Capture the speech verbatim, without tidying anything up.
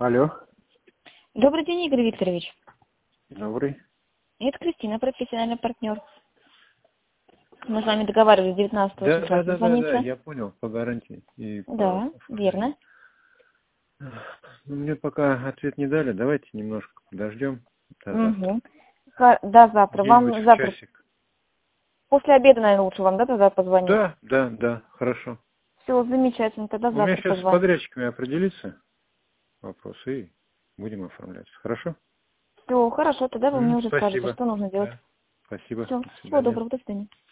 Алло. Добрый день, Игорь Викторович. Добрый. Это Кристина, профессиональный партнер. Мы с вами договаривались девятнадцатого Да, числа да, да, да, созвониться. да, я понял, по гарантии и по Да, оформлению. верно. Ну, мне пока ответ не дали, давайте немножко подождем до завтра. Угу. До завтра. Где-нибудь Вам в завтра, часик. после обеда, наверное, лучше вам, да, тогда позвонить? Да, да, да, хорошо. Все, замечательно, тогда У меня завтра сейчас с позвоним. подрядчиками определиться вопрос, и будем оформляться. Хорошо? Все, хорошо, тогда вы мне М, уже скажете, спасибо. что нужно делать. Да, спасибо. Все, До всего свидания. доброго, до свидания.